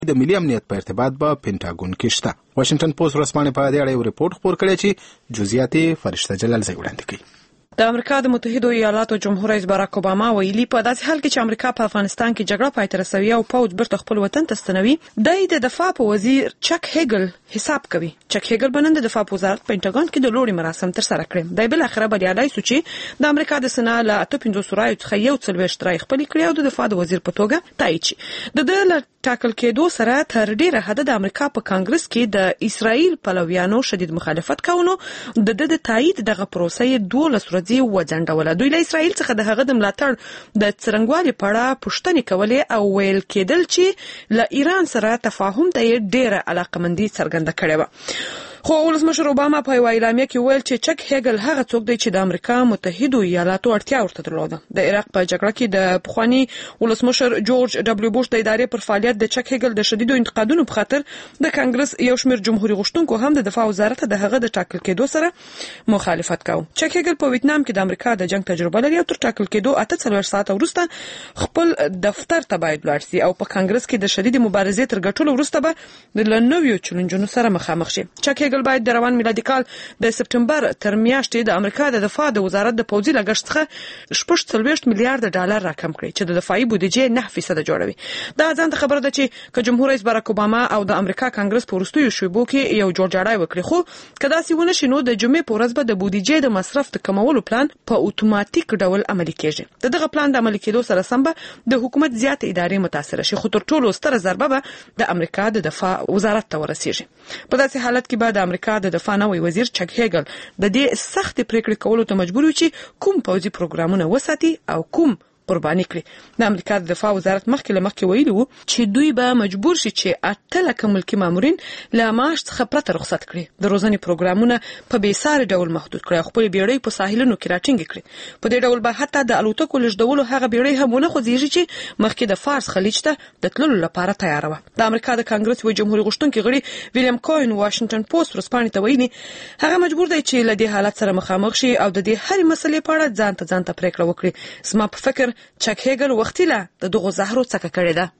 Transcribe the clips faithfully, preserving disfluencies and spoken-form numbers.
د ملي امنیت په ارتباط به پینټاګون کې شته. واشنگټن پوسټ ورځپاڼې په دې اړه یو ریپورت خپور کړی چې جزئیات یې فرشته جلال زئی وړاندې کوي. د امریکا د متحده ایالاتو جمهور رئیس باراک اوباما ویلي په داسې حال کې چې امریکا په افغانستان کې جګړه پای ته رسوي او پوځ بیرته خپل وطن ته ستنوي، د دفاع په وزیر چک هیګل حساب کوي. چک هیګل بنن د دفاع وزارت پینټاګون کې د لوړي مراسم تر سره کړل. د بل اخره بریالي سو چې د امریکا د سنا له اته پنځوس رایو څخه یو څلوېښت رای خپل کړی او د دفاع د وزیر په توګه تایید شي. د د ټاکل کېدو سره تر ډیره حد د امریکا په کانګرس کې د اسرائیل پلویانو شدید مخالفت کاونو د د تایید دغه پروسې دولس ورځې وځنډول. دوی له اسرائیل څخه د هغه د ملاتړ د څرنګوالي په اړه پوښتنې کولې او ویل کېدل چې له ایران سره تفاهم ته ډیره علاقمندي څرګنده کړې و. خو ولسمشر اوباما په یو اعلامیه کې ویل چې چک هیګل هغه څوک دی چې د امریکا متحده ایالاتو اړتیا ورته درلوده. د عراق په جګړه کې د پخوانی ولسمشر جورج دبليو بوش د ادارې پر فعالیت د چک هیګل د شدیدو انتقادونو په خاطر د کانګرس یو شمېر جمهوریت غوښتونکو هم د دفاع وزارت د هغه د ټاکل کېدو سره مخالفت کاوه. چک هیګل په ویتنام کې د امریکا د جنگ تجربه لري او تر ټاکل کېدو اته څلوېښت ساعت وروسته خپل دفتر ته باید لاړ شي او په کانګرس کې د شدید مبارزې تر ګټلو وروسته به د نویو چیلنجونو سره مخامخ شي. چک هیګل باید د روان میلادي کال د سپټمبر تر میاشتې د امریکا د دفاع د وزارت د پوځي لګښت څخه شپږ څلوېښت میلیارډ ډالر راکم کړي چې د دفاعي بودیجې نه فیصد جوړوي. دا ځان ته خبره ده چې که جمهور رئیس باراک اوباما او د امریکا کانګرس په وروستیو شیبو کې یو جوړجاړی وکړي، خو که داسې ونه شي نو د جمعې په ورځ به د بودیجې د مصرف د کمولو پلان په اتوماتیک ډول عملي کېږي. د دغه پلان د عملي کېدو سره سم به د حکومت زیات ادارې متاثر شي، خو تر ټولو ستره ضربه به د امریکا د دفاع وزارت ته ورسیږي. په داسې حالت کې به د امریکا د دفاع نوی وزیر چک هیګل د دې سخت پریکړې کولو ته مجبور وي چې کوم پوځي پروګرامونه وساتي او کوم قرباني کړي. د امریکا د دفاع وزارت مخکې له مخکې ویلي وو چې دوی به مجبور شي چې اته لکه ملکي مامورین له معاش څخه پرته رخصت کړي، د روزنې پروګرامونه په بېساري ډول محدود کړي او خپل بیړۍ په ساحلونو کې راټینګ کړي. په دې ډول به حتی د الوتکو لږدولو هغه بیړۍ هم ونه خوځېږي چې مخکې د فارس خلیج ته د تللو لپاره تیار و. د امریکا د کانګرس و جمهوریت غوښتونکي غړي ویلیام کوین واشنگټن پوسټ ورځپاڼې ته ویلي هغه مجبور دی چې له دې حالت سره مخامخ شي او د دې هرې مسلې په اړه ځان ته ځان ته پریکړه وکړي. زما په فکر چک هیګل وختي له دغه زهرو څخه کړی ده.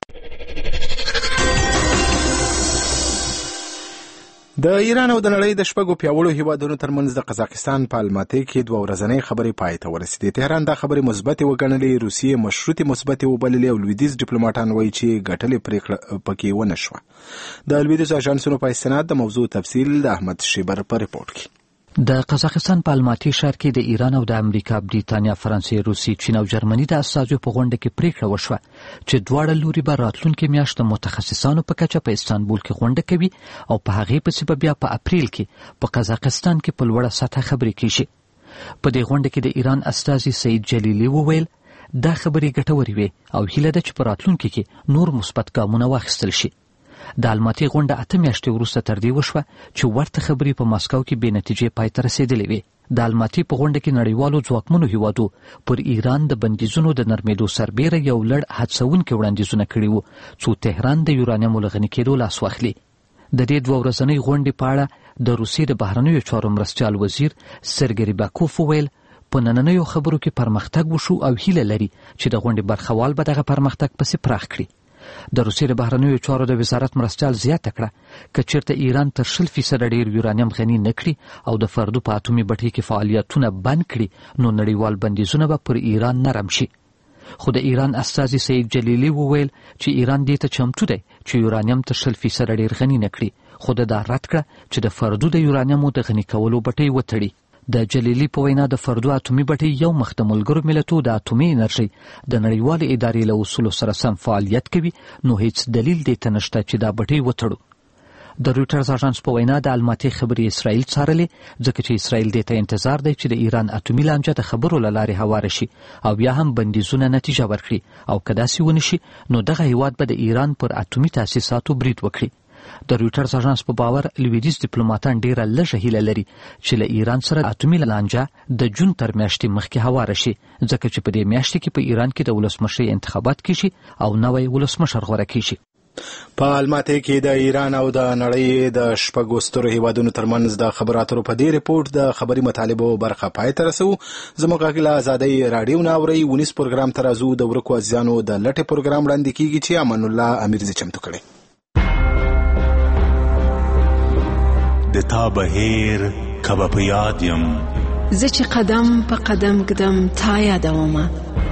د ایران او د نړۍ د شپږو پیاوړو هیوادونو ترمنځ د قزاقستان په الماتي کې دوه ورځنۍ خبرې پای ته ورسېدې. تهران دا خبرې مثبتې وګڼلې، روسیې مشروطې مثبتې وبللې او لویدیځ ډیپلوماټان وایي چې ګټلې پریکړه پکې ونه شوه. د لویدیځ اژانسونو په استناد د موضوع تفصیل د احمد شیبر په ریپورت کې. د قزاقستان په الماتي ښار کې د ایران او د امریکا، بریتانیا، فرانسې، روسي، چین او جرمني د استازو په غونډه کې پریکړه وشوه چې دواړه لوري به راتلونکي میاشت د متخصصانو په کچه په استانبول کې غونډه کوي او په هغې پسې به بیا په اپریل کې په قزاقستان کې په لوړه سطحه خبرې کیږي. په دې غونډه کې د ایران استازي سعید جلیلی وویل دا خبرې ګټورې وي او هیله ده چې په راتلونکي کې نور مثبت ګامونه واخیستل شي. د الماتي غونډه اته میاشتې وروسته تر دې وشوه چې ورته خبرې په ماسکو کې بې نتیجې پای ته رسېدلې وې. د الماتي په غونډه کې نړیوالو ځواکمنو هیوادو پر ایران د بندیزونو د نرمېدو سربیره یو لړ هڅونکي وړاندیزونه کړي وو څو تهران د یورانیمو له غني کېدو لاس واخلي. د دې دوه ورځنۍ غونډې په اړه د روسیې د بهرنیو چارو مرستیال وزیر سرګی باکوف وویل په نننیو خبرو کې پرمختګ وشو او هیله لري چې د غونډې برخوال به دغه پرمختګ پسې پراخ کړي. د روسیې د بهرنیو چارو د وزارت مرستیال زیاته کړه که چیرته ایران تر شل فیصده ډیر یورانیم غني نه کړي او د فردو په اتومي بټۍ کې فعالیتونه بند کړي نو نړیوال بندیزونه به پر ایران نرم شي. خو د ایران استازي سعید جلیلی وویل چې ایران دې ته چمتو دی چې یورانیم تر شل فیصده ډیر غني نه کړي، خو دا رد کړه چې د فردو د یورانیمو د غني کولو بټۍ وتړي. د جلیلی په وینا د فردو اتومي بټۍ یو مخ د ملګرو ملتونو د اتومي انرژي د نړیوالې ادارې له اصولو سره سم فعالیت کوي، نو هیڅ دلیل دې ته نشته چې دا بټۍ وتړو. د رویټرز اژانس په وینا د الماتي خبرې اسرائیل څارلې ځکه چې اسرائیل دې ته انتظار دی چې د ایران اتومي لانجه د خبرو له لارې هواره شي او بیا هم بندیزونه نتیجه ورکړي او که داسې ونه شي نو دغه هیواد به د ایران پر اتومي تاسیساتو برید وکړي. د رویټرز اژانس په باور لویدیځ ډیپلوماټان ډیره لږه هیله لري چې له ایران سره اتومي لانجه د جون تر میاشتې مخکې هواره شي ځکه چې په دې میاشت کې په ایران کې د ولسمشرۍ انتخابات کیږي او نوی ولسمشر غوره کیږي. په الماتي کې د ایران او د نړۍ د شپږو سترو هیوادونو ترمنځ د خبرو اترو په دې ریپورت د خبري مطالبو برخه پای ته رسو. زموږ غږ له ازادۍ راډیو نه اورئ. ونیس پروګرام ته راځو. د ورکو ازیانو د لټې پروګرام وړاندې کیږي چې امان الله امیرزي چمتو کړي. د تا بهیر کبه په یاد یم زه چې قدم په قدم ږدم تا یادومه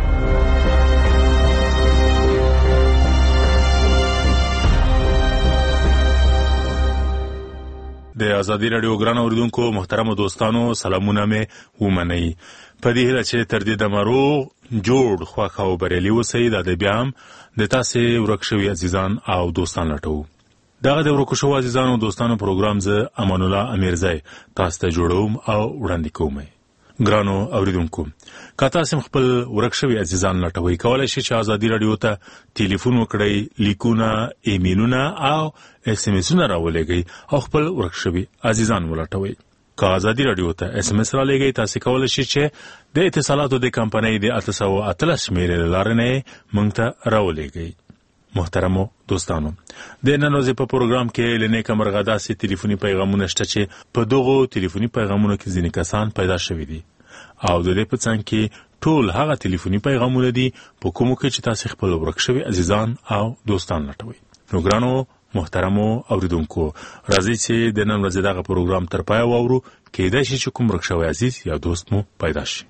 د ازادي رادیو ګران اوریدونکو محترم دوستانو سلامونه مې ومنئ په دې هیله چې تر دې دمه روغ جوړ خوښ او بریالي اوسئ دا د بیا هم د تاسې ورک شوي عزیزان او دوستان لټوو دغه د ورکو شوو عزیزانو دوستانو پروګرام زه امان الله امیرزی تاسو ته جوړوم او وړاندې کوم ګرانو اوریدونکو که تاسو خپل ورک شوي عزیزان لټوئ کولی شئ چې ازادي رادیو ته ټلیفون وکړئ لیکونه ایمیلونه او ایس ام اسونه راولېږئ او خپل ورک شوي عزیزان ولټوئ که ازادي رادیو ته ایس ام اس رالیږئ تاسو کولی شئ چې د اتصالاتو د کمپنۍ د اته سوه اتلس شمېرې له لارې نه یې موږ ته راولېږئ محترمو دوستانو د نن ورځې په پروګرام کې له نیکه مرغه داسې ټلیفوني پیغامونه شته چې په دغو ټلیفوني پیغامونو کې ځینې کسان پیدا شوي دي او د دې په څنګ کې ټول هغه ټلیفوني پیغامونه دي په کومو کې چې تاسو خپل ورک شوي عزیزان او دوستان لټوئ نو ګرانو محترمو اوریدونکو راځئ چې د نن ورځې دغه پروګرام تر پایه واورو کېدای شي چې کوم ورک شوی عزیز یا دوست مو پیدا شي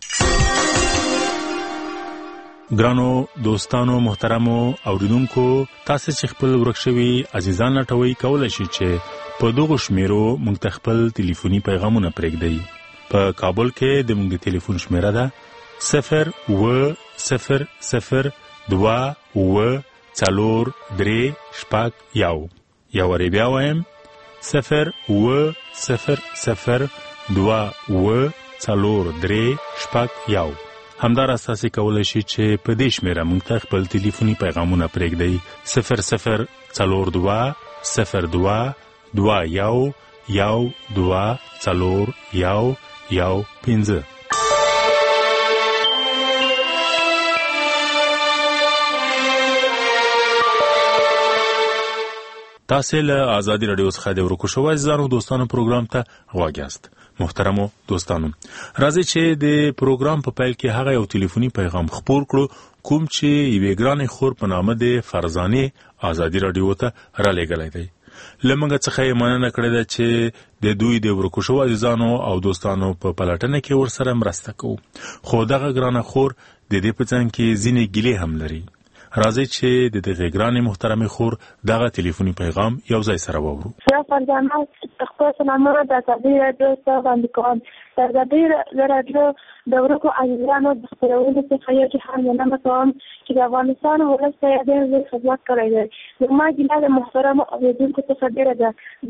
ګرانو دوستانو محترمو اوریدونکو تاسو چې خپل ورک شوي عزیزان لټوئ کولی شئ چې په دغو شمیرو موږ ته خپل ټلیفوني پیغامونه پرېږدئ په کابل کې د موږ د ټلیفون شمیره ده صفر اوه صفر صفر دوه اوه څلور درې شپږ یو یا وارې بیا وایم صفر اوه صفر صفر دوه اوه څلور درې شپږ یو همداراز تاسو کولی شئ چې په دې شمیره موږ ته خپل ټلیفوني پیغامونه پرېږدئ صفر صفر څلور دوه صفر دوه دوه یو یو دوه څلور یو یو پنځه تاسو له ازادي رادیو څخه د ورکو شوو عزیزانو دوستانو پروګرام ته غواړئ یاست محترمو دوستانو راځي چې د پروګرام په پیل کې هغه یو ټلیفوني پیغام خپور کړو کوم چې یوې ګرانې خور په نامه د فرزانې ازادي رادیو ته رالیږلی دی له موږ څخه یې مننه کړې ده چې د دوی د ورکو شوو عزیزانو او دوستانو په پلټنه کې ورسره مرسته کوو خو دغه ګرانه خور د دې په څنګ کې ځینې ګیلې هم لري راځئ چې د دغې ګرانې محترمې خور دغه ټلیفوني پیغام یو ځای سره واورو زه فرزانه خپل سلامونه د ازادي رادیو څخه وړاندې کوم د ازادي رادیو د ورکو عزیزانو د خپرونې څخه یو جهان مننه کوم چې د افغانستان ولس ته یې ډېر زیات خدمت کړی دی زما ګیله د محترمو اورېدونکو څخه ډېره ده